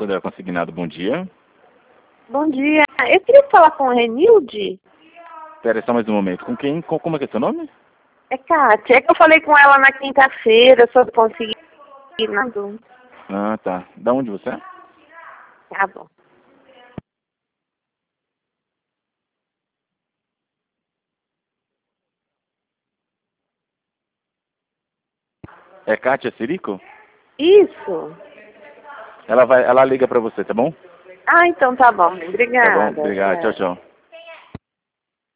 Sodré Consignado, bom dia. Bom dia. Eu queria falar com o Renilde. Espera só mais um momento. Com quem? Como é que é seu nome? É Kátia. É que eu falei com ela na quinta-feira sobre conseguir nada. Ah, tá. Da onde você é? Tá bom. É Kátia Sirico? Isso. Ela liga pra você, tá bom? Ah, então tá bom. Tá bom? Obrigada. Obrigado. Tchau, Tchau. tchau.